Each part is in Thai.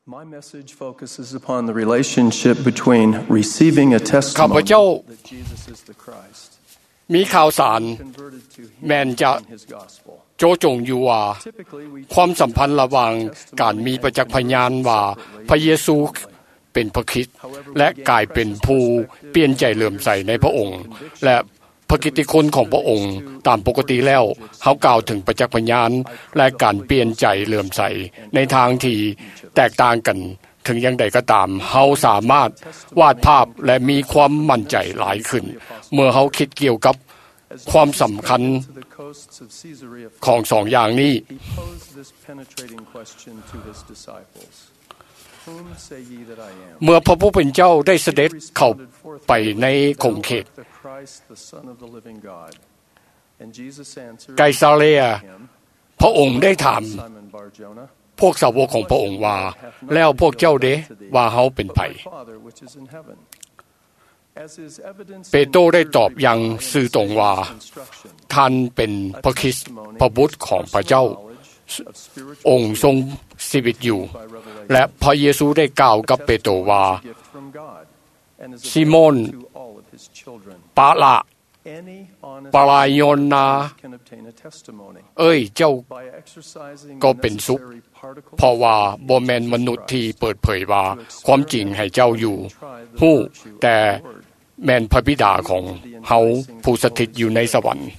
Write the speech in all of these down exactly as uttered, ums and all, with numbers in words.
My message focuses upon the relationship between receiving a testimony that Jesus is the Christ มีข่าวสารแม้นจะโจจงอยู่ว่าความสัมพันธ์ระหว่างการมีประจักษ์พยานว่าพระเยซูเป็นพระคริสต์และกลายเป็นผู้เปลี่ยนใจเลื่อมใสในพระองค์และพระกิตติคุณของพระองค์ตามปกติแล้วเฮากล่าวถึงประจักษ์พยานและการเปลี่ยนใจเลื่อมใสในทางที่แตกต่างกันถึงอย่างใดก็ตามเฮาสามารถวาดภาพและมีความมั่นใจหลายขึ้นเมื่อเฮาคิดเกี่ยวกับความสำคัญของสองอย่างนี้เมื่อพระผู้เป็นเจ้าได้เสด็จเข้าไปในคงเขตไกซาเรียพระองค์ได้ถามพวกสาวกของพระองค์ว่าแล้วพวกเจ้าเด้ว่าเฮาเป็นไผเปโตรได้ตอบอย่างซื่อตรงว่าท่านเป็นพระคริสต์พระบุตรของพระเจ้าองค์ทรงชีวิตอยู่และพระเยซูได้กล่าวกับเปโตรว่าซิโมนปาละปารายนนาเอ้ยเจ้าก็เป็นสุขเพราะว่าบ่แม่นมนุษย์ที่เปิดเผยว่าความจริงให้เจ้าอยู่ฮู้แต่แม่นพระบิดาของเฮาผู้สถิตอยู่ในสวรรค์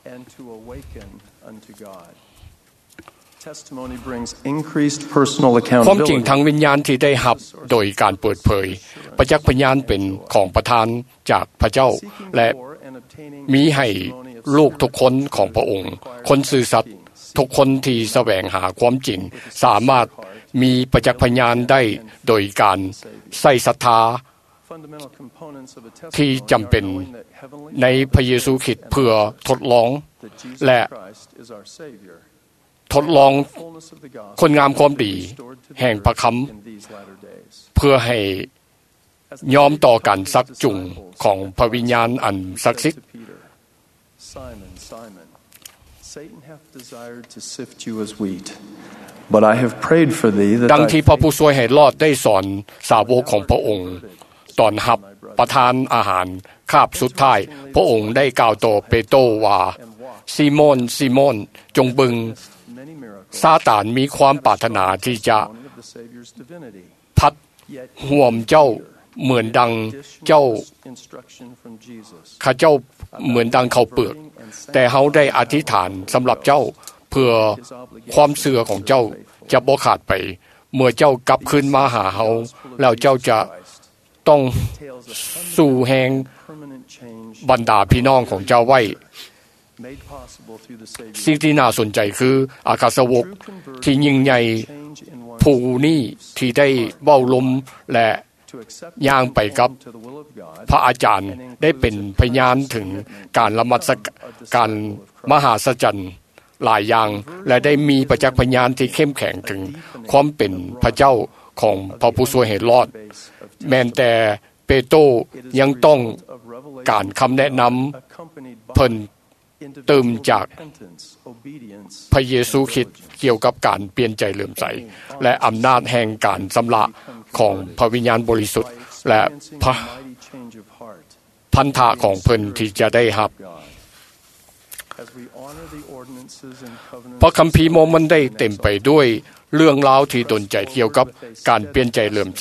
ความจริงทางวิญญาณที่ได้รับโดยการเปิดเผยประจักษ์พยานเป็นของประทานจากพระเจ้าและมีให้ลูกทุกคนของพระองค์คนซื่อสัตย์ทุกคนที่แสวงหาความจริงสามารถมีประจักษ์พยานได้โดยการใส่ศรัทธาที่จำเป็นในพระเยซูคริสต์เพื่อทดลองและทดลองคนงามความดีแห่งพระคำเพื่อให้ยอมต่อการซักจุงของพระวิญญาณอันศักดิ์สิทธิ์ดังที่พระผู้ช่วยให้รอดได้สอนสาวกของพระองค์ตอนรับประทานอาหารคาบสุดท้ายพระองค์ได้กล่าวต่อเปโตรว่าซิโมนซิโมนจงบึงซาตานมีความปรารถนาที่จะพัดห่วมเจ้าเหมือนดังเจ้าข้าเจ้าเหมือนดังข้าวเปลือกแต่เฮาได้อธิษฐานสำหรับเจ้าเพื่อความเชื่อของเจ้าจะบ่ขาดไปเมื่อเจ้ากลับคืนมาหาเฮาแล้วเจ้าจะต้องสู่แห่งบรรดาพี่น้องของเจ้าไว้สิ่งที่น่าสนใจคืออาคาสาวกที่ยิ่งใหญ่ผู้นี้ที่ได้เว้าลมและย่างไปกับพระอาจารย์ได้เป็นพยานถึงการละมัสการมหาสัจจรรย์หลายอย่างและได้มีประจักษ์พยานที่เข้มแข็งถึงความเป็นพระเจ้าของพระผู้ช่วยให้รอดแม้แต่เปโตรยังต้องการคำแนะนำเพิ่นเติมจากพระเยซูคริสต์เกี่ยวกับการเปลี่ยนใจเลื่อมใสและอำนาจแห่งการชำระของพระวิญญาณบริสุทธิ์และพันธะของเพิ่นที่จะได้รับพระคัมภีร์โมมันได้เต็มไปด้วยเรื่องราวที่ดลใจเกี่ยวกับการเปลี่ยนใจเลื่อมใส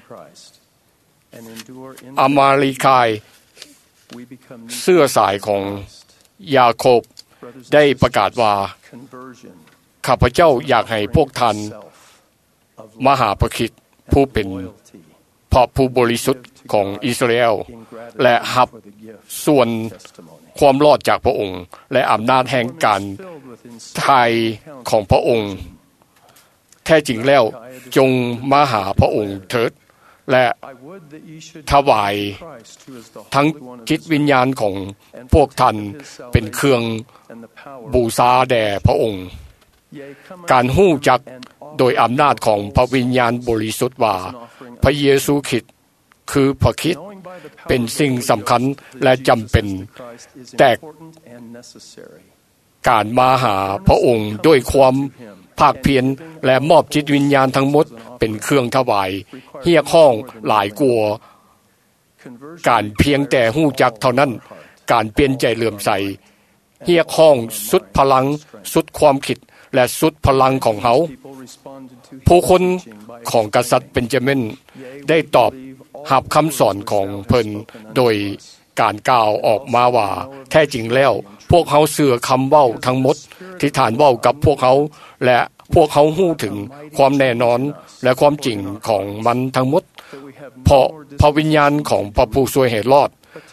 อามาลิคายเสื้อสายของยาโคบได้ประกาศว่าข้าพเจ้าอยากให้พวกท่านมหาพระคริสต์ผู้เป็นพระผู้บริสุทธิ์ของอิสราเอลและรับส่วนความรอดจากพระองค์และอำนาจแห่งการไถ่ของพระองค์แท้จริงแล้วจงมาหาพระองค์เถิดและถวายทั้งจิตวิญญาณของพวกท่านเป็นเครื่องบูชาแด่พระองค์การฮู้จักโดยอำนาจของพระวิญญาณบริสุทธิ์ว่าพระเยซูคริสต์คือพระคริสต์เป็นสิ่งสำคัญและจำเป็นแต่การมาหาพระองค์ด้วยความภาคเพียรและมอบจิตวิญญาณทั้งหมดเป็นเครื่องถวายเฮียข้องหลายกลัวการเพียงแต่หู้จักเท่านั้นการเปลี่ยนใจเลื่อมใสเฮียข้องสุดพลังสุดความคิดและสุดพลังของเขาผู้คนของกษัตริย์เบนจามินได้ตอบรับคำสอนของเพิ่นโดยการกล่าวออกมาว่าแท้จริงแล้วพวกเขาเชื่อคำเว้าทั้งหมดที่ฐานเว้ากับพวกเขาและพวกเขาฮู้ถึงความแน่นอนและความจริงของมันทั้งหมดเพราะพระวิญญาณของพระผู้ช่วยให้รอด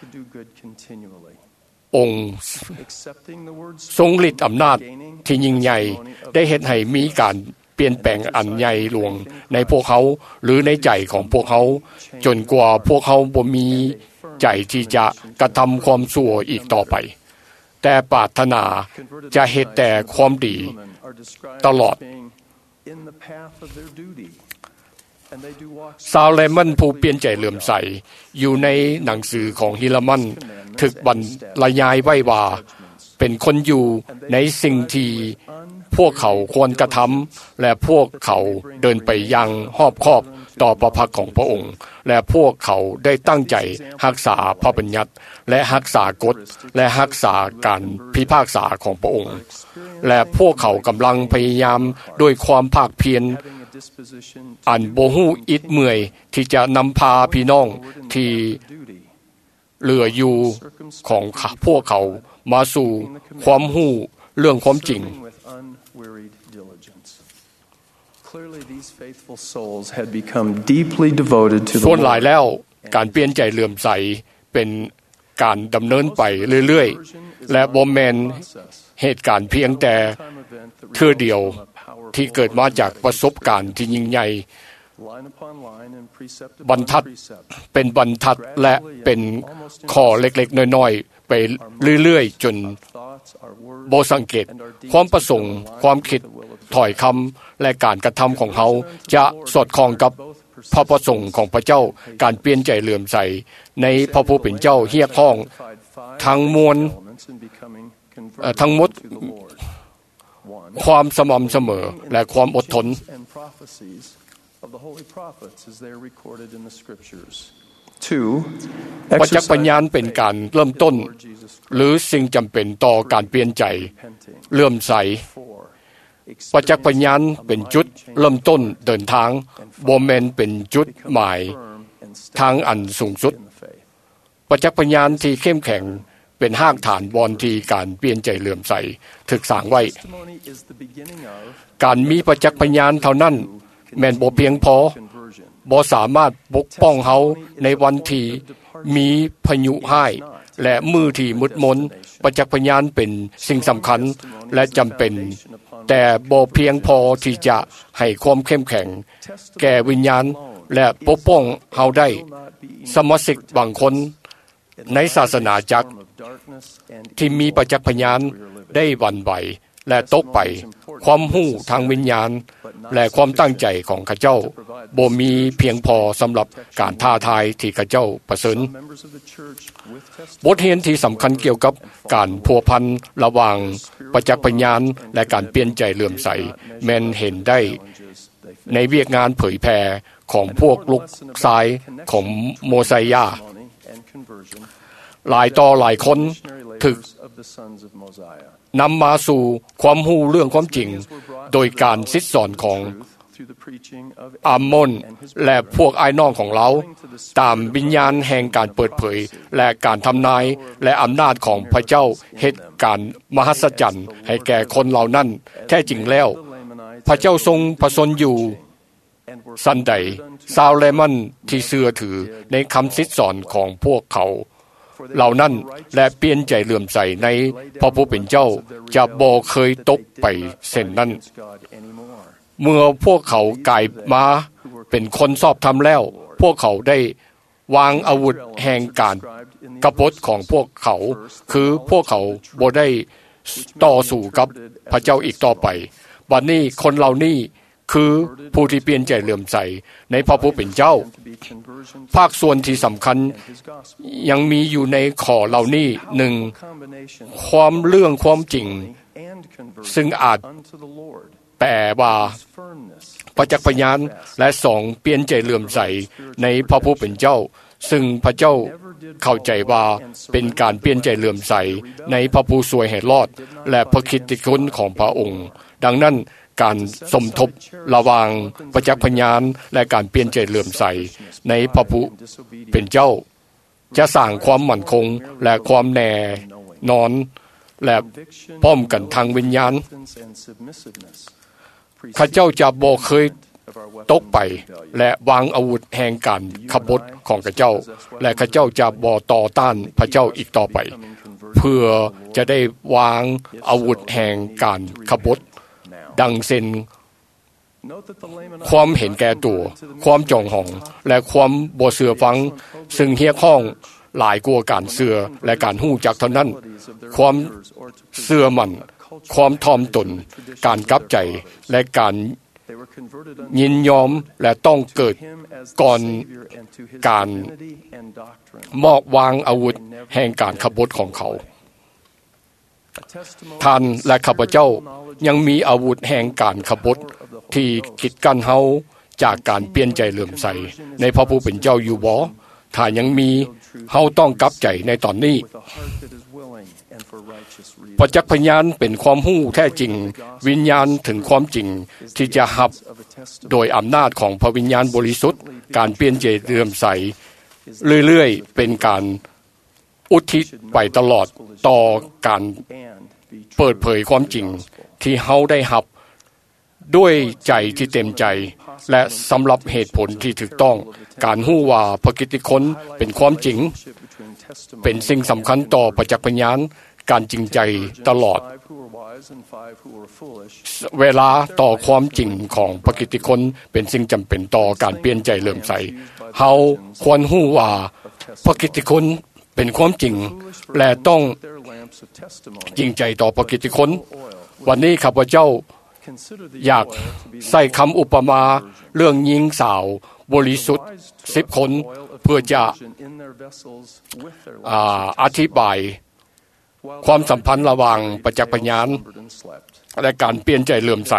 องค์ทรงฤทธิ์อำนาจที่ยิ่งใหญ่ได้เฮ็ดให้มีการเปลี่ยนแปลงอันใหญ่หลวงในพวกเขาหรือในใจของพวกเขาจนกว่าพวกเขาบ่มีใจที่จะกระทำความชั่วอีกต่อไปแต่ปรารถนาจะเฮ็ดแต่ความดีตลอดซาเลมันผู้เปลี่ยนใจเลื่อมใสอยู่ในหนังสือของฮิลามันถึกบรรยายไว้ว่าเป็นคนอยู่ในสิ่งที่พวกเขาควรกระทำและพวกเขาเดินไปยังรอบคอบต่อพระพักของพระองค์และพวกเขาได้ตั้งใจรักษาพระบัญญัติและรักษากฎและรักษาการพิพากษาของพระองค์และพวกเขากำลังพยายามด้วยความภาคเพียรอันบ่ฮู้อิดเมื่อยที่จะนำพาพี่น้องที่เหลืออยู่ของพวกเขามาสู่ความฮู้เรื่องความจริงส่วนหลายแล้วการเปลี่ยนใจเลื่อมใสเป็นการดำเนินไปเรื่อยๆและบ่แม่นเหตุการณ์เพียงแต่เทื่อเดียวที่เกิดมาจากประสบการณ์ที่ยิ่งใหญ่บรรทัดเป็นบรรทัดและเป็นข้อเล็กๆน้อยๆไปเรื่อยๆจนบ่สังเกตความประสงค์ความคิดถ้อยคำและการกระทำของเขาจะสอดคล้องกับพระประสงค์ของพระเจ้าการเปลี่ยนใจเลื่อมใสในพระผู้เป็นเจ้าเฮียข้องทั้งมวลทั้งหมดความสม่ำเสมอและความอดทนปัจจักปัญญาเป็นการเริ่มต้นหรือสิ่งจำเป็นต่อการเปลี่ยนใจเลื่อมใสปัจจักปัญญาเป็นจุดเริ่มต้นเดินทางบ่แม่นเป็นจุดหมายทางอันสูงสุดปัจจักปัญญาที่เข้มแข็งเป็นรากฐานบอนที่การเปลี่ยนใจเลื่อมใสถึกสร้างไว้การมีปัจจักปัญญาเท่านั้นแม่นบ่เพียงพอบ่สามารถปกป้องเฮาในวันที่มีพายุร้ายและมือที่มืดมนปัจจักปัญญาเป็นสิ่งสำคัญและจำเป็นแต่บ่เพียงพอที่จะให้ความเข้มแข็งแก่วิญญาณและปกป้องเฮาได้สมาชิกบางคนในศาสนาจักรที่มีปัจจักปัญญาได้หวั่นไหวและตกไปความรู้ทางวิญญาณและความตั้งใจของข้าเจ้าบ่มีเพียงพอสำหรับการท้าทายที่ข้าเจ้าประสงค์บทเรียนที่สำคัญเกี่ยวกับการพัวพันระหว่างปัจจักปัญญาและการเปลี่ยนใจเลื่อมใสแม้นเห็นได้ในเวียกงานเผยแผ่ของพวกลูกชายของโมไซยาหลายต่อหลายคนถึกนำมาสู่ความรู้เรื่องความจริงโดยการซิดสอนของอามอนและพวกไอ้น้องของเราตามวิญญาณแห่งการเปิดเผยและการทำนายและอำนาจของพระเจ้าเหตุการณ์มหัศจรรย์ให้แก่คนเหล่านั้นแท้จริงแล้วพระเจ้าทรงประสนอยู่สันใดซาวเลมันที่เชื่อถือในคำซิดสอนของพวกเขาเหล่านั้นและเปลี่ยนใจเลื่อมใสในพระผู้เป็นเจ้าจะบ่เคยตกไปเช่นนั้นเมื่อพวกเขากลายมาเป็นคนชอบธรรมแล้วพวกเขาได้วางอาวุธแห่งการกบฏของพวกเขาคือพวกเขาบ่ได้ต่อสู้กับพระเจ้าอีกต่อไปบัดนี้คนเหล่านี้คือผู้ที่เปลี่ยนใจเลื่อมใสในพระผู้เป็นเจ้าภาคส่วนที่สำคัญยังมีอยู่ในข้อเหล่านี้หนึ่ง ความเรื่องความจริงซึ่งอาจแปลว่าประจักษ์พยานและสองเปลี่ยนใจเลื่อมใสในพระผู้เป็นเจ้าซึ่งพระเจ้าเข้าใจว่าเป็นการเปลี่ยนใจเลื่อมใสในพระผู้ช่วยให้รอดและพระคริสติคุณของพระองค์ดังนั้นการสมทบระหว่างประจักษ์พยานและการเปลี่ยนใจเลื่อมใสในพระผู้เป็นเจ้าจะสร้างความมั่นคงและความแน่นอนและพร้อมกันทางวิญญาณข้าเจ้าจะบ่เคยตกไปและวางอาวุธแห่งการขบฏของข้าเจ้าและข้าเจ้าจะบ่ต่อต้านพระเจ้าอีกต่อไปเพื่อจะได้วางอาวุธแห่งการขบฏดังเช่นความเห็นแก่ตัวความจองหองและความบ่เชื่อฟังซึ่งเฮียข้องหลายกว่าการเชื่อและการฮู้จักเท่านั้นความเชื่อมั่นความถ่อมตนการกลับใจและการยินยอมและต้องเกิดก่อนการมอบวางอาวุธแห่งการขบฏของเขาท่านและข้าพเจ้ายังมีอาวุธแห่งการขบฏที่กีดกันเฮาจากการเปลี่ยนใจเลื่อมใสในพระผู้เป็นเจ้าอยู่บ่ถ้ายังมีเฮาต้องกลับใจในตอนนี้ประจักษ์พยานเป็นความรู้แท้จริงวิญญาณถึงความจริงที่จะหับโดยอำนาจของพระวิญญาณบริสุทธิ์การเปลี่ยนใจเลื่อมใสเรื่อยๆเป็นการอุทิศไปตลอดต่อการเปิดเผยความจริงที่เฮาได้หับด้วยใจที่เต็มใจและสำหรับเหตุผลที่ถูกต้องการฮู้ว่าพระกิตติคุณเป็นความจริงเป็นสิ่งสำคัญต่อประจักษ์พยานการจริงใจตลอดเวลาต่อความจริงของพระกิตติคุณเป็นสิ่งจำเป็นต่อการเปลี่ยนใจเลื่อมใสเฮาควรฮู้ว่าพระกิตติคุณเป็นความจริงและต้องจริงใจต่อพระกิตติคุณวันนี้ข้าพเจ้าอยากใส่คำอุปมาเรื่องหญิงสาวบริสุทธิ์สิบคนเพื่อจะอ่าอธิบายความสัมพันธ์ระหว่างประจักษ์พยานและการเปลี่ยนใจเลื่อมใส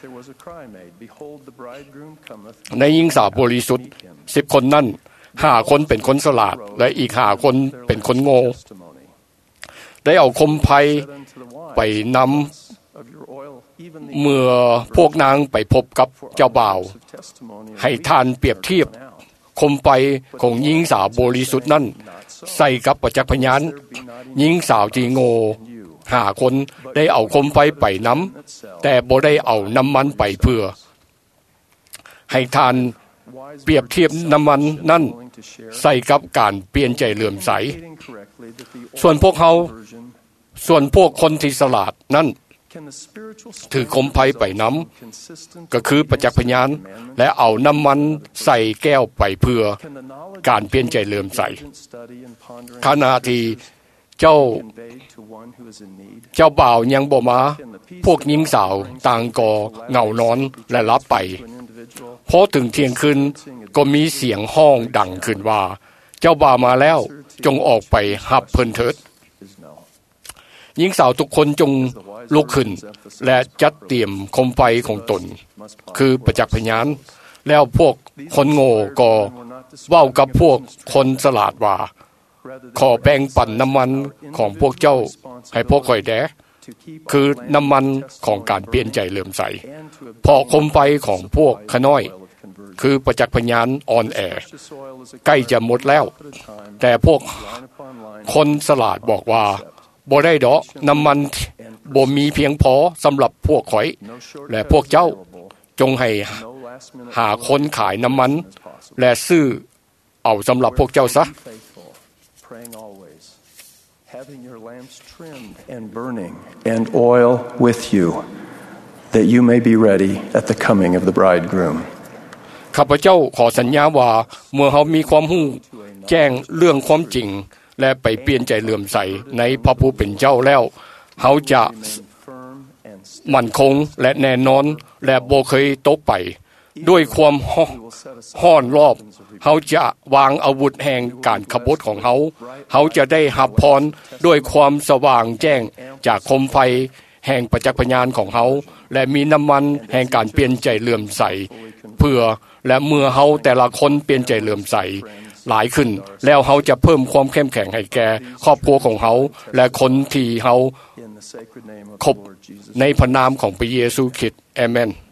ในหญิงสาวบริสุทธิ์สิบคนนั้นห้าคนเป็นคนฉลาดและอีกห้าคนเป็นคนโง่ได้เอาคมไฟไปนำเมื่อพวกนางไปพบกับเจ้าบ่าวให้ทานเปรียบเทียบคมไฟของหญิงสาวบริสุทธิ์นั้นใส่กับประจักษ์พยานหญิงสาวที่โง่ห้าคนได้เอาคมไฟไปนำแต่บ่ได้เอาน้ำมันไปเพื่อให้ทานเปรียบเทียบน้ำมันนั้นใส่กับการเปลี่ยนใจเลื่อมใสส่วนพวกเขาส่วนพวกคนที่ฉลาดนั้นถือคมไฟไปน้ำก็คือประจักษ์พยานและเอาน้ำมันใส่แก้วไปเพื่อการเปลี่ยนใจเลื่อมใสขณะที่เจ้าเจ้าบ่าวยังบ่มาพวกหญิงสาวต่างก็เหงานอนและหลับไปพอถึงเที่ยงคืนก็มีเสียงห้องดังขึ้นว่าเจ้าบ่าวมาแล้วจงออกไปรับเพิ่นเถิดหญิงสาวทุกคนจงลุกขึ้นและจัดเตรียมคมไฟของตนคือประจักษ์พยานแล้วพวกคนโง่ก็เว้ากับพวกคนฉลาดว่าขอแบ่งปันน้ำมันของพวกเจ้าให้พวกข่อยแด่คือน้ำมันของการเปลี่ยนใจเลื่อมใสพอคมไฟของพวกขน้อยคือประจักษ์พยานอ่อนแอใกล้จะหมดแล้วแต่พวกคนฉลาดบอกว่าบ่ได้ดอกน้ำมันบ่มีเพียงพอสำหรับพวกข่อยและพวกเจ้าจงให้หาคนขายน้ำมันและซื้อเอาสำหรับพวกเจ้าซะ having your lamps trimmed and burning and oil with you that you may be ready at the coming of the bridegroom ข้าพเจ้าขอสัญญาว่าเมื่อเฮามีความรู้แจ้งเรื่องความจริงและไปเปลี่ยนใจเลื่อมใสในพระผู้เป็นเจ้าแล้วเฮาจะมั่นคงและแน่นอนและบ่เคยตกไปด้วยความห้อนรอบเฮาจะวางอาวุธแห่งการขบฏของเฮาเฮาจะได้รับพรด้วยความสว่างแจ้งจากคมไฟแห่งประจักษ์พยานของเฮาและมีน้ำมันแห่งการเปลี่ยนใจเลื่อมใสเพื่อและเมื่อเฮาแต่ละคนเปลี่ยนใจเลื่อมใสหลายขึ้นแล้วเฮาจะเพิ่มความเข้มแข็งให้แก่ครอบครัวของเฮาและคนที่เฮาคบในพระนามของพระเยซูคริสต์อาเมน